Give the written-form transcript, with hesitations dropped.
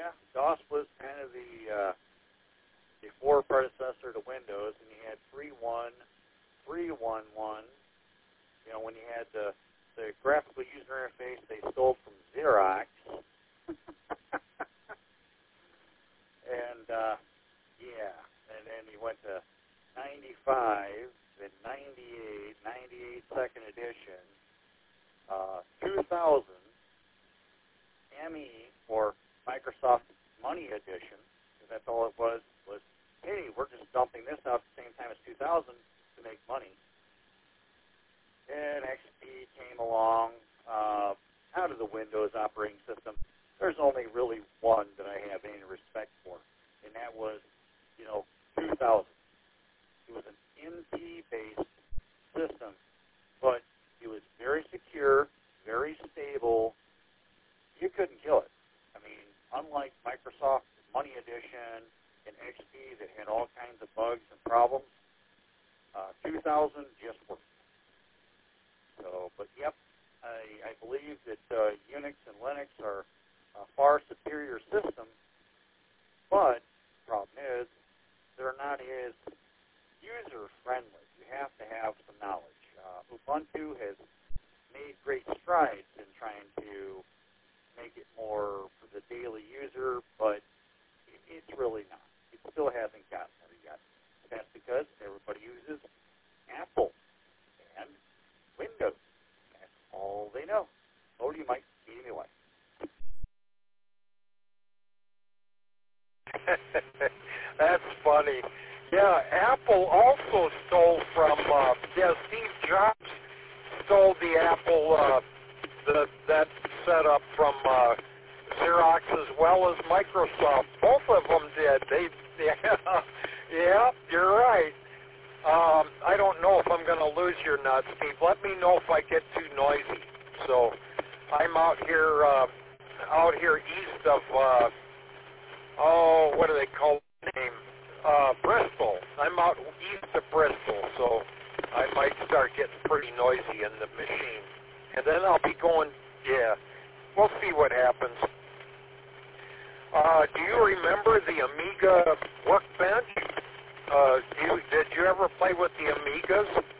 Yeah, DOS was kind of the before predecessor to Windows, and you had 3.1, 3.1.1. You know, when you had the graphical user interface they stole from Xerox. And, yeah, and then you went to 95, then 98, 98 second edition, 2000, ME, or Microsoft Money Edition, because that's all it was, hey, we're just dumping this out at the same time as 2000 to make money. And XP came along out of the Windows operating system. There's only really one that I have any respect for, and that was, 2000. It was an NT-based system, but it was very secure, very stable. You couldn't kill it. I mean, unlike Microsoft Money Edition and XP that had all kinds of bugs and problems, 2000 just worked. So, but yep, I believe that Unix and Linux are a far superior system, but the problem is they're not as user-friendly. You have to have some knowledge. Ubuntu has made great strides in trying to make it more for the daily user, but it's really not. It still hasn't gotten there yet. That's because everybody uses Apple and Windows. That's all they know. Oh, you might see me away. That's funny. Yeah, Apple also stole from, Steve Jobs stole the Apple, that setup from Xerox as well as Microsoft. Both of them did. Yeah, you're right. I don't know if I'm going to lose your nuts, Steve. Let me know if I get too noisy. So I'm out here east of, what do they call the name? Bristol. I'm out east of Bristol, so I might start getting pretty noisy in the machine. And then I'll be going, yeah, we'll see what happens. Do you remember the Amiga Workbench? Did you ever play with the Amigas?